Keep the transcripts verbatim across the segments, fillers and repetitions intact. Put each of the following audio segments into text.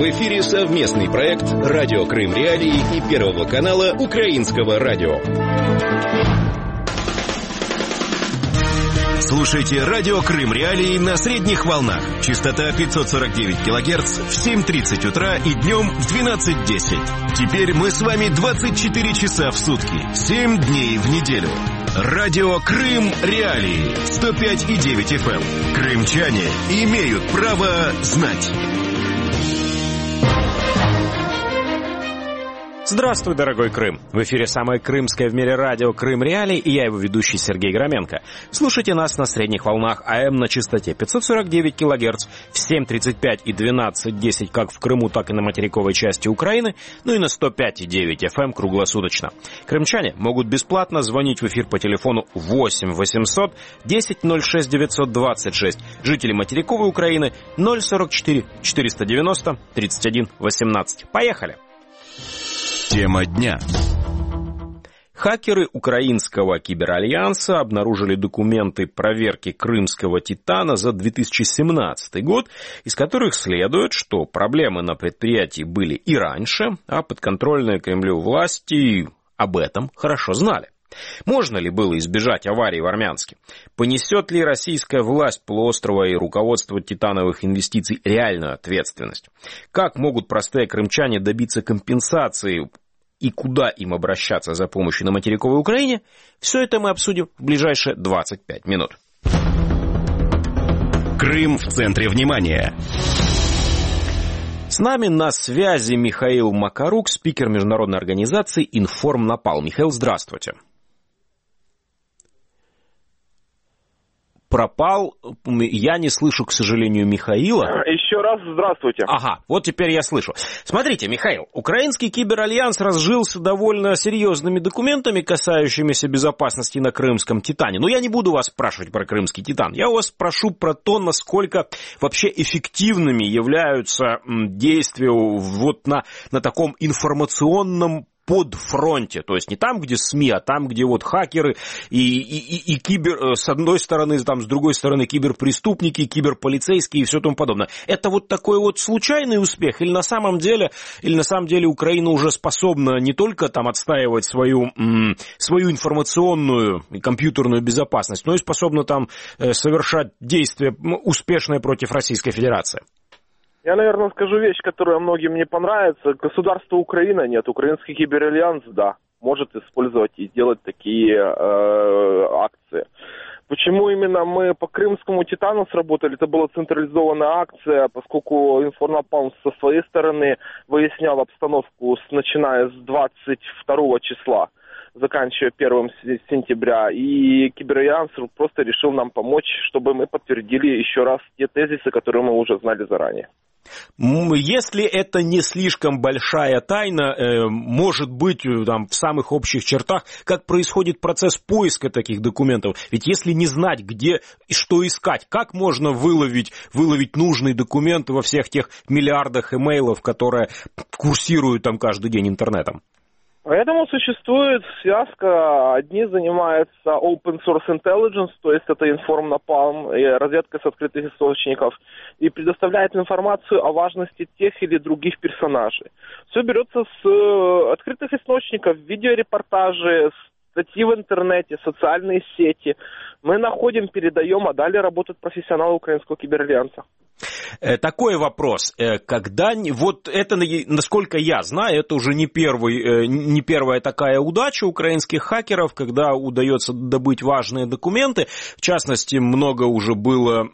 В эфире совместный проект «Радио Крым Реалии» и Первого канала Украинского радио. Слушайте «Радио Крым Реалии» на средних волнах. Частота пятьсот сорок девять килогерц в семь тридцать утра и днем в двенадцать десять. Теперь мы с вами двадцать четыре часа в сутки, семь дней в неделю. Радио Крым Реалии, сто пять и девять эф эм. Крымчане имеют право знать. Здравствуй, дорогой Крым! В эфире самое крымское в мире радио «Крым Реалии» и я, его ведущий Сергей Громенко. Слушайте нас на средних волнах АМ на частоте пятьсот сорок девять килогерц в семь тридцать пять и двенадцать десять как в Крыму, так и на материковой части Украины, ну и на сто пять и девять эф эм круглосуточно. Крымчане могут бесплатно звонить в эфир по телефону восемь восемьсот десять ноль шесть девятьсот двадцать шесть. Жители материковой Украины ноль сорок четыре четыреста девяносто тридцать один восемнадцать. Поехали! Тема дня. Хакеры украинского киберальянса обнаружили документы проверки крымского «Титана» за две тысячи семнадцатый год, из которых следует, что проблемы на предприятии были и раньше, а подконтрольные Кремлю власти об этом хорошо знали. Можно ли было избежать аварии в Армянске? Понесет ли российская власть полуострова и руководство титановых инвестиций реальную ответственность? Как могут простые крымчане добиться компенсации и куда им обращаться за помощью на материковой Украине? Все это мы обсудим в ближайшие двадцать пять минут. Крым в центре внимания. С нами на связи Михаил Макарук, спикер международной организации «Информнапал». Михаил, здравствуйте. Пропал. Я не слышу, к сожалению, Михаила. Еще раз здравствуйте. Ага, вот теперь я слышу. Смотрите, Михаил, украинский киберальянс разжился довольно серьезными документами, касающимися безопасности на крымском «Титане». Но я не буду вас спрашивать про крымский «Титан». Я вас спрошу про то, насколько вообще эффективными являются действия вот на, на таком информационном подфронте, то есть не там, где СМИ, а там, где вот хакеры и, и, и кибер, с одной стороны, там, с другой стороны, киберпреступники, киберполицейские и все тому подобное. Это вот такой вот случайный успех, или на самом деле, или на самом деле Украина уже способна не только там отстаивать свою, м, свою информационную и компьютерную безопасность, но и способна там совершать действия успешные против Российской Федерации? Я, наверное, скажу вещь, которая многим не понравится. Государства Украина нет, украинский киберальянс, да, может использовать и делать такие э, акции. Почему именно мы по крымскому «Титану» сработали? Это была централизованная акция, поскольку Информнапал со своей стороны выяснял обстановку, с, начиная с двадцать второго числа, заканчивая первым сентября, и киберальянс просто решил нам помочь, чтобы мы подтвердили еще раз те тезисы, которые мы уже знали заранее. Если это не слишком большая тайна, э, может быть, там, в самых общих чертах, как происходит процесс поиска таких документов? Ведь если не знать, где и что искать, как можно выловить, выловить нужный документ во всех тех миллиардах имейлов, которые курсируют там каждый день интернетом? Поэтому существует связка. Одни занимаются open source intelligence, то есть это Информнапал, разведка с открытых источников, и предоставляет информацию о важности тех или других персонажей. Все берется с открытых источников, видеорепортажи, статьи в интернете, социальные сети. Мы находим, передаем, а далее работают профессионалы украинского киберальянса. Такой вопрос. Когда, вот это, насколько я знаю, это уже не, первый, не первая такая удача украинских хакеров, когда удается добыть важные документы. В частности, много уже было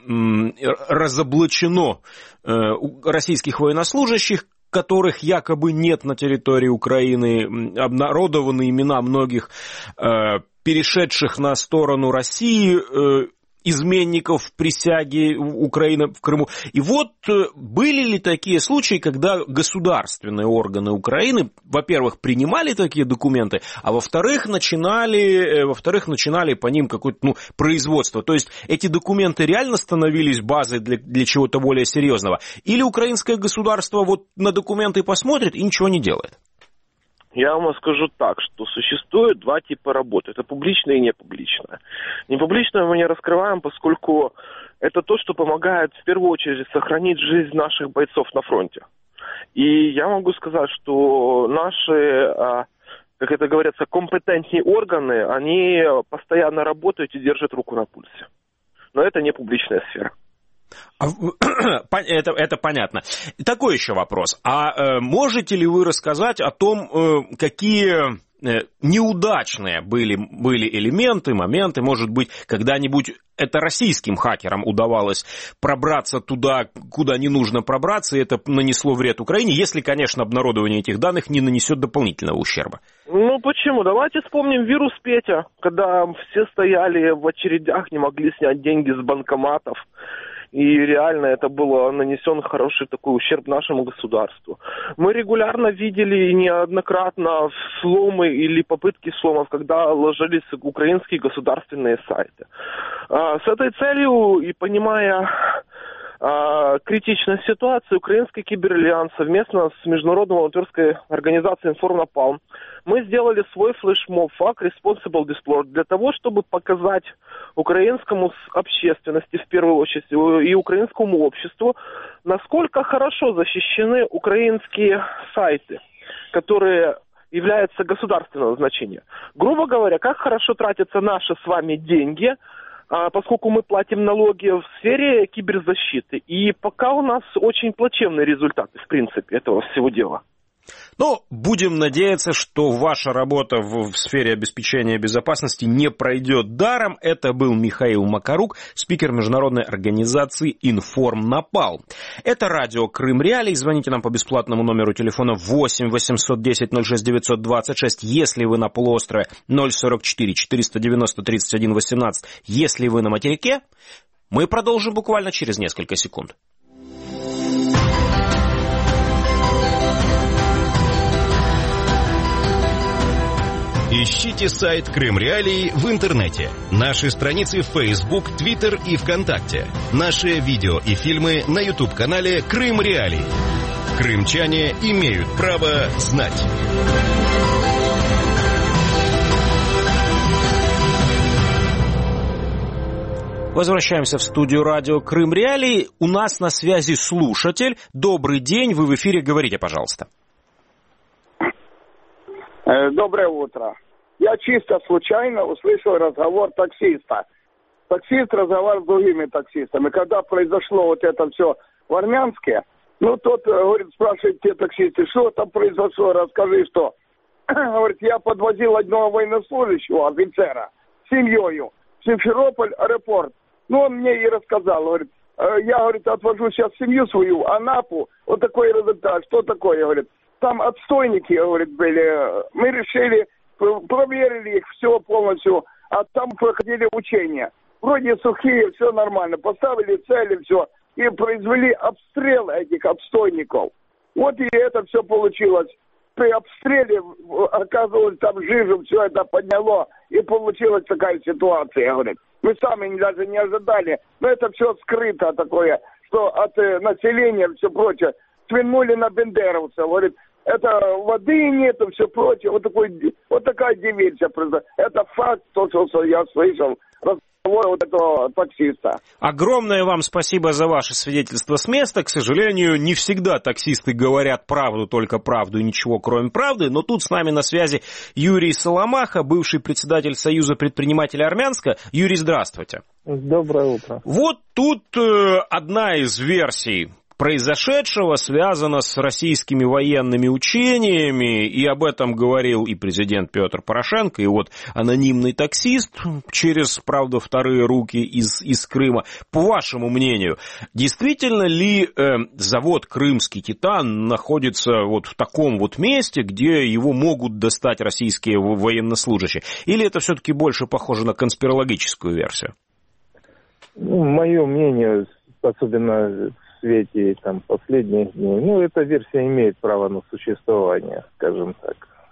разоблачено российских военнослужащих, которых якобы нет на территории Украины, обнародованы имена многих перешедших на сторону России изменников присяги Украины в Крыму. И вот были ли такие случаи, когда государственные органы Украины, во-первых, принимали такие документы, а во-вторых, начинали, во-вторых, начинали по ним какое-то ну, производство. То есть эти документы реально становились базой для, для чего-то более серьезного? Или украинское государство вот на документы посмотрит и ничего не делает? Я вам скажу так, что существует два типа работы. Это публичная и непубличная. Непубличную мы не раскрываем, поскольку это то, что помогает в первую очередь сохранить жизнь наших бойцов на фронте. И я могу сказать, что наши, как это говорится, компетентные органы, они постоянно работают и держат руку на пульсе. Но это не публичная сфера. Это, это понятно. Такой еще вопрос. А э, можете ли вы рассказать о том, э, какие э, неудачные были, были элементы, моменты, может быть, когда-нибудь это российским хакерам удавалось пробраться туда, куда не нужно пробраться, и это нанесло вред Украине, если, конечно, обнародование этих данных не нанесет дополнительного ущерба? Ну, почему? Давайте вспомним вирус Петя, когда все стояли в очередях, не могли снять деньги с банкоматов. И реально это было нанесен хороший такой ущерб нашему государству. Мы регулярно видели неоднократно сломы или попытки сломов, когда ложились украинские государственные сайты. С этой целью и понимая критичность ситуации, Украинский киберальянс совместно с международной волонтерской организацией Информнапалм мы сделали свой флешмоб «Fuck Responsible Display» для того, чтобы показать украинскому общественности, в первую очередь, и украинскому обществу, насколько хорошо защищены украинские сайты, которые являются государственного значения. Грубо говоря, как хорошо тратятся наши с вами деньги, поскольку мы платим налоги в сфере киберзащиты. И пока у нас очень плачевные результаты, в принципе, этого всего дела. Ну, будем надеяться, что ваша работа в, в сфере обеспечения безопасности не пройдет даром. Это был Михаил Макарук, спикер международной организации Информнапалм. Это радио Крым Реалии. Звоните нам по бесплатному номеру телефона восемь восемьсот десять ноль шесть девятьсот двадцать шесть. Если вы на полуострове, ноль сорок четыре четыреста девяносто тридцать один восемнадцать. Если вы на материке, мы продолжим буквально через несколько секунд. Ищите сайт Крым Реалии в интернете. Наши страницы в Facebook, Twitter и ВКонтакте. Наши видео и фильмы на YouTube-канале Крым Реалии. Крымчане имеют право знать. Возвращаемся в студию радио Крым Реалии. У нас на связи слушатель. Добрый день, вы в эфире, говорите, пожалуйста. Доброе утро. Я чисто случайно услышал разговор таксиста. Таксист разговаривал с другими таксистами. Когда произошло вот это все в Армянске, ну, тот, говорит, спрашивает те таксисты, что там произошло, расскажи, что. Говорит, я подвозил одного военнослужащего, офицера, с семьей в Симферополь, аэропорт. Ну, он мне и рассказал, говорит, я, говорит, отвожу сейчас семью свою, Анапу, вот такой результат. Что такое, говорит? Там отстойники, говорит, были. Мы решили, проверили их, все полностью, а там проходили учения. Вроде сухие, все нормально. Поставили цели, все. И произвели обстрел этих отстойников. Вот и это все получилось. При обстреле, оказывалось, там жижу, все это подняло. И получилась такая ситуация, говорит. Мы сами даже не ожидали. Но это все скрыто такое, что от населения, все прочее. Свинули на бендеровца, говорит, это воды нету, все прочее. Вот, такой, вот такая диверсия произошла. Это факт, то, что я слышал, разговор вот этого таксиста. Огромное вам спасибо за ваше свидетельство с места. К сожалению, не всегда таксисты говорят правду, только правду и ничего кроме правды. Но тут с нами на связи Юрий Соломаха, бывший председатель Союза предпринимателей Армянска. Юрий, здравствуйте. Доброе утро. Вот тут э, одна из версий произошедшего связано с российскими военными учениями, и об этом говорил и президент Петр Порошенко, и вот анонимный таксист через, правда, вторые руки из, из Крыма. По вашему мнению, действительно ли э, завод «Крымский Титан» находится вот в таком вот месте, где его могут достать российские военнослужащие? Или это все-таки больше похоже на конспирологическую версию? Ну, мое мнение, особенно в свете там, последних дней, ну, эта версия имеет право на существование, скажем так.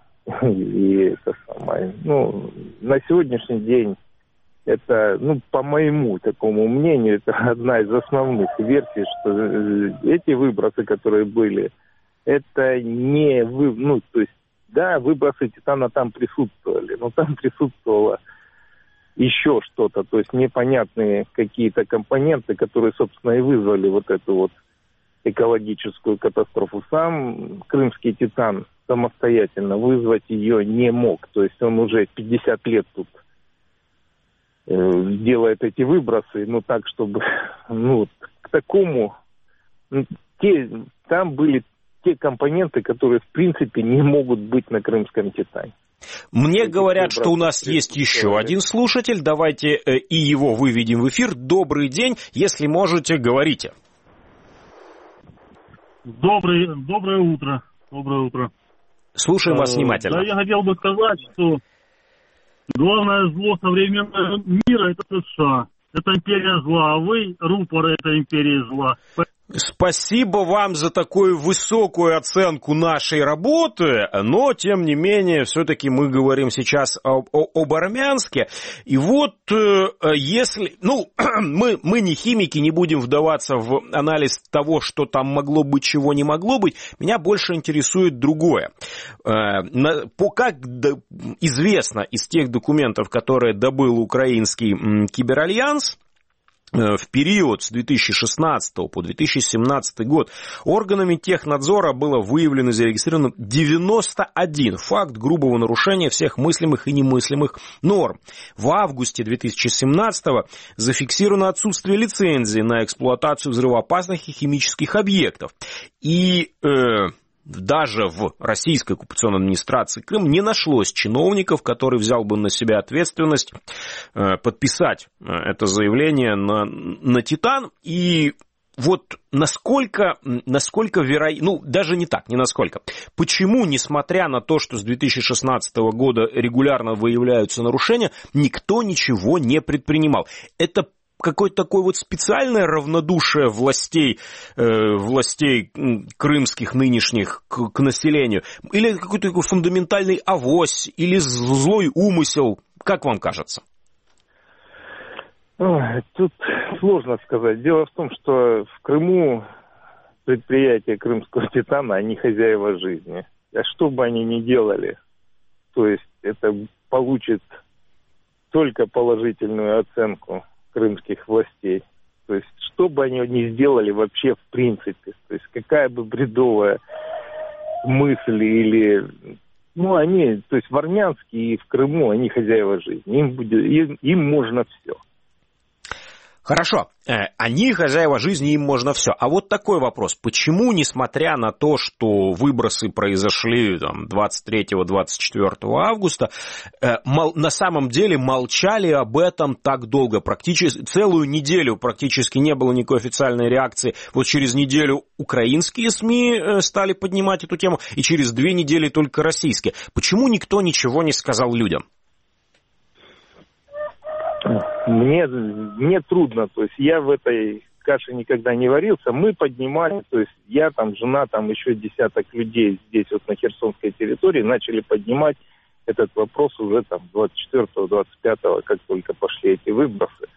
И это самое, ну, на сегодняшний день это, ну, по моему такому мнению, это одна из основных версий, что эти выбросы, которые были, это не, вы, ну, то есть, да, выбросы Титана там присутствовали, но там присутствовало еще что-то, то есть непонятные какие-то компоненты, которые, собственно, и вызвали вот эту вот экологическую катастрофу. Сам крымский «Титан» самостоятельно вызвать ее не мог. То есть он уже пятьдесят лет тут э, делает эти выбросы, но так, чтобы ну, к такому... Те, там были те компоненты, которые в принципе не могут быть на крымском «Титане». Мне Эти говорят, выбросы, что у нас есть еще один слушатель. Давайте э, и его выведем в эфир. Добрый день. Если можете, говорите. Добрый, доброе утро. Доброе утро. Слушаем вас внимательно. Да, я хотел бы сказать, что главное зло современного мира — это США. Это империя зла, а вы рупоры этой империи зла. Спасибо вам за такую высокую оценку нашей работы, но, тем не менее, все-таки мы говорим сейчас об, об Армянске. И вот, если... Ну, мы, мы не химики, не будем вдаваться в анализ того, что там могло быть, чего не могло быть. Меня больше интересует другое. По, как известно из тех документов, которые добыл украинский киберальянс, в период с две тысячи шестнадцатого по две тысячи семнадцатый год органами технадзора было выявлено и зарегистрировано девяносто один факт грубого нарушения всех мыслимых и немыслимых норм. В августе две тысячи семнадцатого зафиксировано отсутствие лицензии на эксплуатацию взрывоопасных и химических объектов. И... Э, Даже в российской оккупационной администрации Крым не нашлось чиновников, который взял бы на себя ответственность подписать это заявление на, на «Титан». И вот насколько, насколько вероятно, ну даже не так, не насколько. Почему, несмотря на то, что с две тысячи шестнадцатого года регулярно выявляются нарушения, никто ничего не предпринимал? Это какое-то такое вот специальное равнодушие властей, э, властей крымских нынешних к, к населению? Или какой-то такой фундаментальный авось, или злой умысел? Как вам кажется? Тут сложно сказать. Дело в том, что в Крыму предприятия крымского «Титана», они хозяева жизни. А что бы они ни делали, то есть это получит только положительную оценку крымских властей. То есть, что бы они ни сделали вообще в принципе, то есть, какая бы бредовая мысль или... Ну, они, то есть, в Армянске и в Крыму они хозяева жизни. Им, будет, им, им можно все. Хорошо, они хозяева жизни, им можно все. А вот такой вопрос. Почему, несмотря на то, что выбросы произошли там, двадцать третьего — двадцать четвёртого августа, на самом деле молчали об этом так долго? Практически целую неделю практически не было никакой официальной реакции. Вот через неделю украинские СМИ стали поднимать эту тему, и через две недели только российские. Почему никто ничего не сказал людям? Мне, мне трудно, то есть я в этой каше никогда не варился. Мы поднимали, то есть я, там, жена, там еще десяток людей здесь вот на Херсонской территории начали поднимать этот вопрос уже там двадцать четвёртого — двадцать пятого, как только пошли эти выбросы.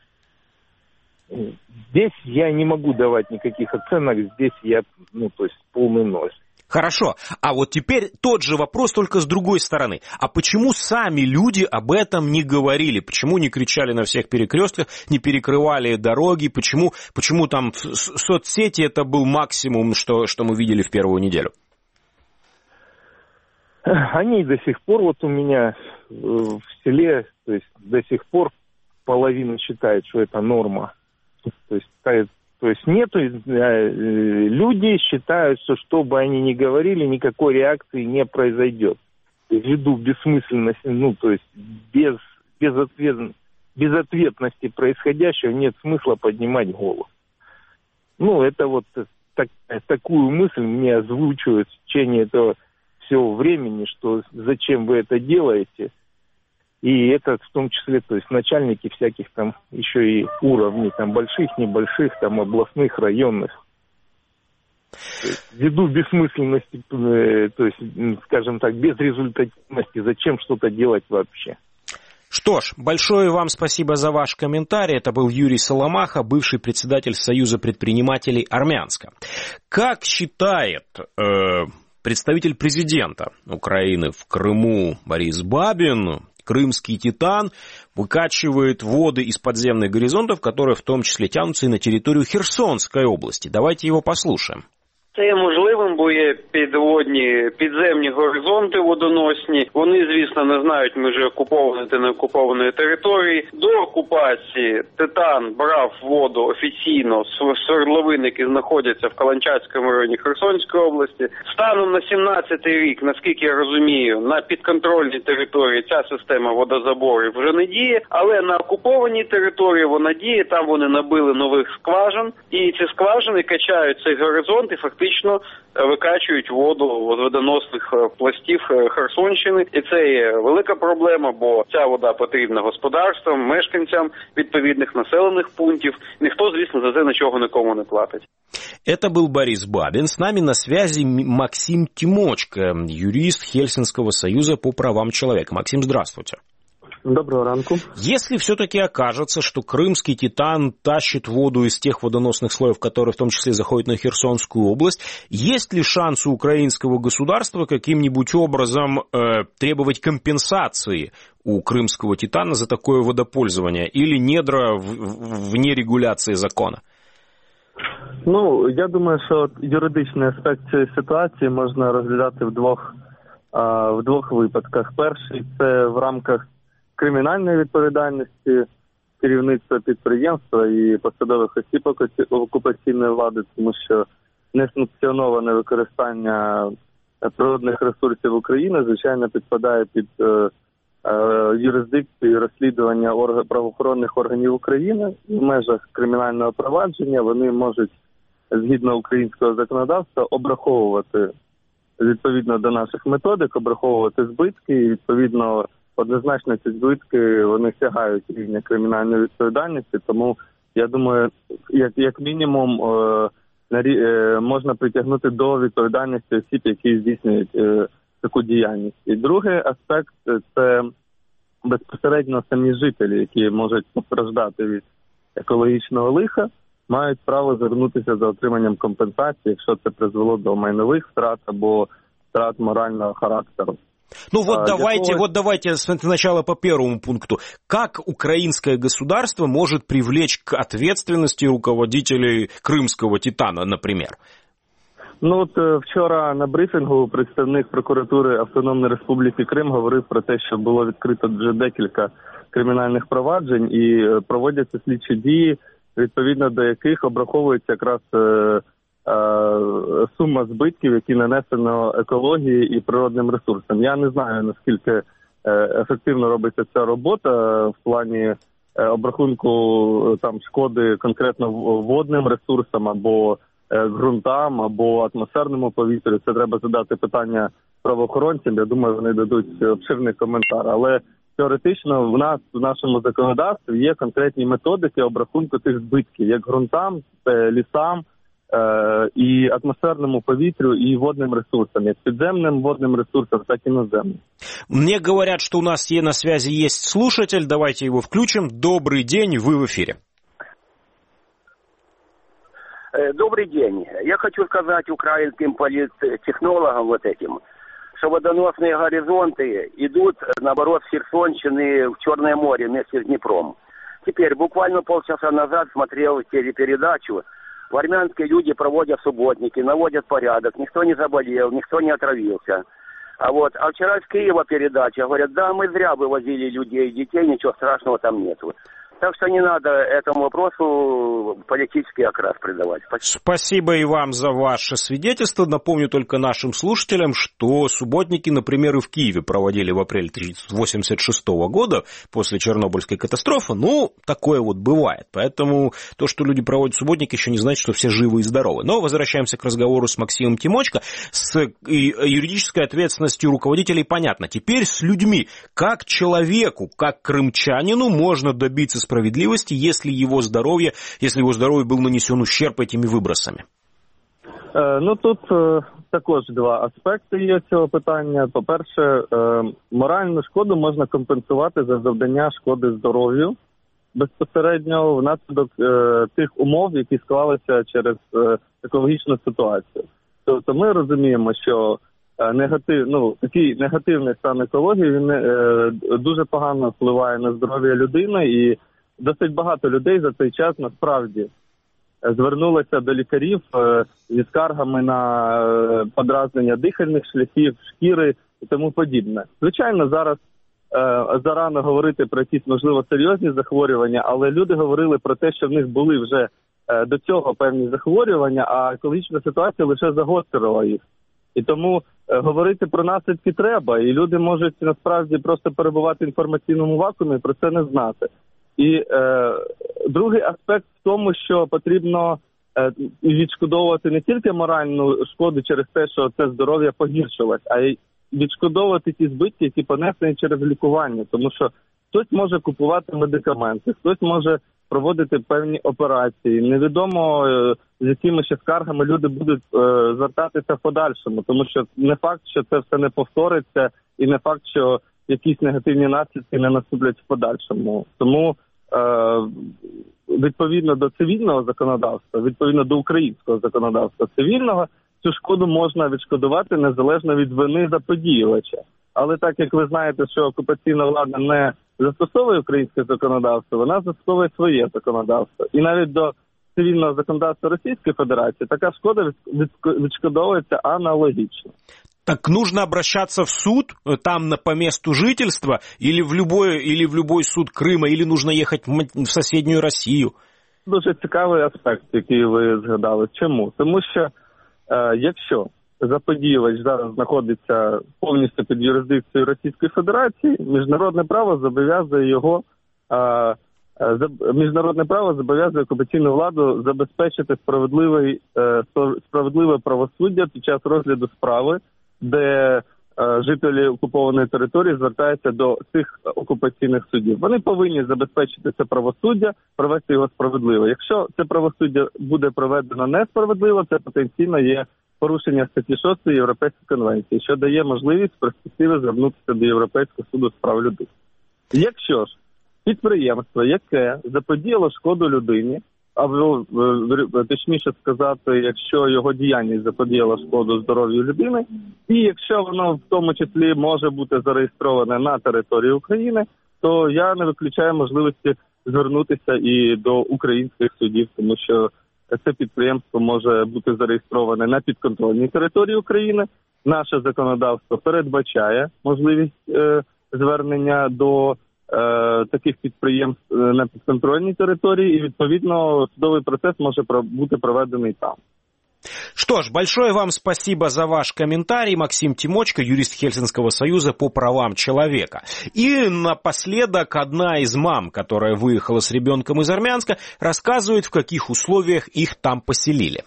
Здесь я не могу давать никаких оценок, здесь я, ну, то есть полный ноль. Хорошо, а вот теперь тот же вопрос, только с другой стороны. А почему сами люди об этом не говорили? Почему не кричали на всех перекрестках, не перекрывали дороги? Почему, почему там в соцсети это был максимум, что, что мы видели в первую неделю? Они до сих пор, вот у меня в селе, то есть до сих пор половина считает, что это норма. То есть То есть нету, люди считают, что что бы они ни говорили, никакой реакции не произойдет. Ввиду бессмысленности, ну, то есть без, безответ, безответности происходящего нет смысла поднимать голову. Ну, это вот так, такую мысль мне озвучивают в течение этого всего времени, что зачем вы это делаете. И это в том числе, то есть начальники всяких там еще и уровней, там больших, небольших, там областных, районных. Ввиду бессмысленности, то есть, скажем так, безрезультативности, зачем что-то делать вообще. Что ж, большое вам спасибо за ваш комментарий. Это был Юрий Соломаха, бывший председатель Союза предпринимателей Армянска. Как считает э, представитель президента Украины в Крыму Борис Бабин, крымский «Титан» выкачивает воды из подземных горизонтов, которые в том числе тянутся и на территорию Херсонской области. Давайте его послушаем. Це є можливим, бо є підводні, підземні горизонти водоносні. Вони, звісно, не знають межі окупованої та неокупованої території. До окупації Титан брав воду офіційно з свердловин, які знаходяться в Каланчацькому районі Херсонської області. Станом на сімнадцятий рік, наскільки я розумію, на підконтрольній території ця система водозаборів вже не діє, але на окупованій території вона діє, там вони набили нових скважин, і ці скважини качають цей горизонт і фактично Фактично викачують воду з водоносних пластів Херсонщини. І це є велика проблема, бо ця вода потрібна господарствам, мешканцям відповідних населених пунктів. Ніхто, звісно, за це нічого нікому не платить. Это был Борис Бабин. С нами на связи Максим Тимочко, юрист Хельсинского союза по правам человека. Максим, здравствуйте. Доброго ранку. Если все-таки окажется, что крымский Титан тащит воду из тех водоносных слоев, которые в том числе заходят на Херсонскую область, есть ли шанс у украинского государства каким-нибудь образом э, требовать компенсации у крымского Титана за такое водопользование? Или недра в, в, вне регуляции закона? Ну, я думаю, що юридичний аспект цієї ситуації можна розглядати в двох, а, в двох випадках. Перший – це в рамках кримінальної відповідальності керівництва підприємства і посадових осіб окупаційної влади, тому що несанкціоноване використання природних ресурсів України, звичайно, підпадає під е, е, юрисдикцію і розслідування орг... правоохоронних органів України. В межах кримінального провадження вони можуть, згідно українського законодавства, обраховувати відповідно до наших методик, обраховувати збитки і відповідно однозначно ці збитки, вони сягають рівня кримінальної відповідальності, тому я думаю, як, як мінімум е, е, можна притягнути до відповідальності осіб, які здійснюють е, таку діяльність. І другий аспект – це безпосередньо самі жителі, які можуть постраждати від екологічного лиха, мають право звернутися за отриманням компенсації, якщо це призвело до майнових втрат або втрат морального характеру. Ну вот а, давайте, того... вот давайте сначала по первому пункту. Как украинское государство может привлечь к ответственности руководителей крымского Титана, например? Ну от вчора на брифінгу представник прокуратури Автономної Республіки Крим говорив про те, що було відкрито вже декілька кримінальних проваджень і проводяться слідчі дії, відповідно до яких обраховується якраз сума збитків, які нанесено екології і природним ресурсам. Я не знаю, наскільки ефективно робиться ця робота в плані обрахунку там шкоди конкретно водним ресурсам або ґрунтам, або атмосферному повітрю. Це треба задати питання правоохоронцям. Я думаю, вони дадуть обширний коментар. Але теоретично в нас, в нашому законодавстві є конкретні методики обрахунку тих збитків, як ґрунтам, лісам, и атмосферному повітрю, и водным ресурсам, и підземным водным ресурсам, так и наземным. Мне говорят, что у нас на связи есть слушатель, давайте его включим. Добрый день, вы в эфире. Добрый день. Я хочу сказать украинским политтехнологам вот этим, что водоносные горизонты идут, наоборот, с Херсонщины в Черное море вместе с Днепром. Теперь, буквально полчаса назад смотрел телепередачу. В Армянске люди проводят субботники, наводят порядок, никто не заболел, никто не отравился. А вот, а вчера из Киева передача, говорят, да, мы зря вывозили людей, детей, ничего страшного там нету. Так что не надо этому вопросу политический окрас придавать. Спасибо. Спасибо и вам за ваше свидетельство. Напомню только нашим слушателям, что субботники, например, и в Киеве проводили в апреле тысяча девятьсот восемьдесят шестого года после Чернобыльской катастрофы. Ну, такое вот бывает. Поэтому то, что люди проводят субботники, еще не значит, что все живы и здоровы. Но возвращаемся к разговору с Максимом Тимочко. С юридической ответственностью руководителей понятно. Теперь с людьми. Как человеку, как крымчанину можно добиться справедливости, если его здоровье, если его здоровью был нанесен ущерб этими вибросами? Е, ну тут е, також два аспекти є цього питання. По-перше, е, моральну шкоду можна компенсувати за завдання шкоди здоров'ю безпосередньо внаслідок е, тих умов, які склалися через е, екологічну ситуацію. Тобто ми розуміємо, що негатив, ну, такий негативний стан екології, він е, дуже погано впливає на здоров'я людини, і досить багато людей за цей час насправді звернулися до лікарів зі скаргами на подразнення дихальних шляхів, шкіри і тому подібне. Звичайно, зараз зарано говорити про якісь, можливо, серйозні захворювання, але люди говорили про те, що в них були вже до цього певні захворювання, а екологічна ситуація лише загострила їх. І тому е, говорити про наслідки треба, і люди можуть насправді просто перебувати в інформаційному вакуумі і про це не знати. І е, другий аспект в тому, що потрібно е, відшкодовувати не тільки моральну шкоду через те, що це здоров'я погіршилось, а й відшкодовувати ті збитки, які понесені через лікування. Тому що хтось може купувати медикаменти, хтось може проводити певні операції. Невідомо, з якими ще скаргами люди будуть е, звертатися в подальшому, тому що не факт, що це все не повториться, і не факт, що якісь негативні наслідки не наступлять в подальшому. Тому е, відповідно до цивільного законодавства, відповідно до українського законодавства цивільного, цю шкоду можна відшкодувати незалежно від вини заподіювача. Але так як ви знаєте, що окупаційна влада не застосовує українське законодавство, вона застосовує своє законодавство. І навіть до цивільного законодавства Російської Федерації така шкода відшкодовується аналогічно. Так нужно обращаться в суд, там по месту жительства, или в любой, или в любой суд Крыма, или нужно ехать в соседнюю Росію? Дуже цікавий аспект, який ви згадали. Чому? Тому що е, якщо заподіювач зараз знаходиться повністю під юрисдикцією Російської Федерації, міжнародне право зобов'язує його, е, міжнародне право зобов'язує окупаційну владу забезпечити справедливий, е, справедливе правосуддя під час розгляду справи, де е, жителі окупованої території звертаються до цих окупаційних судів. Вони повинні забезпечити це правосуддя, провести його справедливо. Якщо це правосуддя буде проведено несправедливо, це потенційно є порушення статті шостої Європейської конвенції, що дає можливість в перспективі звернутися до Європейського суду з прав людини. Якщо ж підприємство, яке заподіяло шкоду людині, або точніше сказати, якщо його діяльність заподіяла шкоду здоров'ю людини, і якщо воно в тому числі може бути зареєстроване на території України, то я не виключаю можливості звернутися і до українських судів, тому що це підприємство може бути зареєстроване на підконтрольній території України. Наше законодавство передбачає можливість е, звернення до е, таких підприємств на підконтрольній території, і, відповідно, судовий процес може бути проведений там. Что ж, большое вам спасибо за ваш комментарий. Максим Тимочко, юрист Хельсинского союза по правам человека. И напоследок одна из мам, которая выехала с ребенком из Армянска, рассказывает, в каких условиях их там поселили.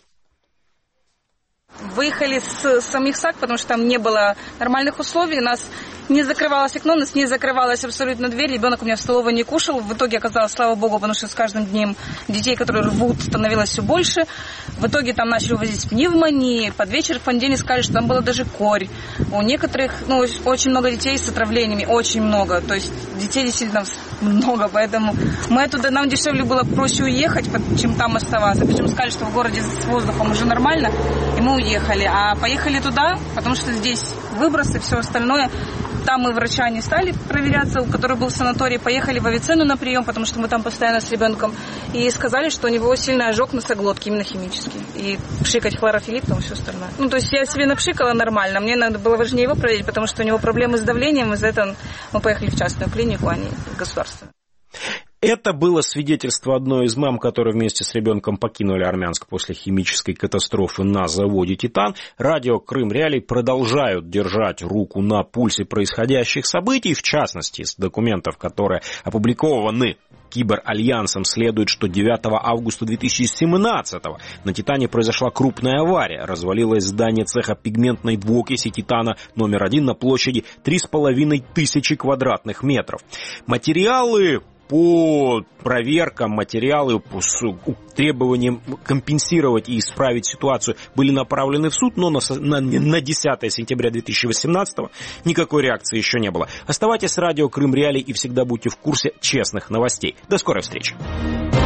Выехали с самих САК, потому что там не было нормальных условий. У нас не закрывалось окно, у нас не закрывалась абсолютно дверь. Ребенок у меня в столовой не кушал. В итоге оказалось, слава богу, потому что с каждым днем детей, которые рвут, становилось все больше. В итоге там начали увозить пневмонии. Под вечер в понедельник сказали, что там была даже корь. У некоторых, ну, очень много детей с отравлениями, очень много. То есть детей действительно много, поэтому мы оттуда, нам дешевле было проще уехать, чем там оставаться. Причем сказали, что в городе с воздухом уже нормально, и мы уехали. А поехали туда, потому что здесь выбросы, все остальное. Там мы врача не стали проверяться, у которого был в санатории. Поехали в Авиценну на прием, потому что мы там постоянно с ребенком. И сказали, что у него сильный ожог носоглотки, именно химический. И пшикать хлорофилит, там все остальное. Ну, то есть я себе напшикала нормально. Мне надо было важнее его проверить, потому что у него проблемы с давлением. Из-за этого мы поехали в частную клинику, а не в государственную. Это было свидетельство одной из мам, которые вместе с ребенком покинули Армянск после химической катастрофы на заводе «Титан». Радио «Крым Реалии» продолжают держать руку на пульсе происходящих событий. В частности, с документов, которые опубликованы Киберальянсом, следует, что девятого августа две тысячи семнадцатого на «Титане» произошла крупная авария. Развалилось здание цеха пигментной двуокиси титана номер один на площади три с половиной тысячи квадратных метров. Материалы... По проверкам, материалы, по требованиям компенсировать и исправить ситуацию были направлены в суд, но на, на, на десятое сентября две тысячи восемнадцатого никакой реакции еще не было. Оставайтесь с радио Крым Реалии и всегда будьте в курсе честных новостей. До скорой встречи.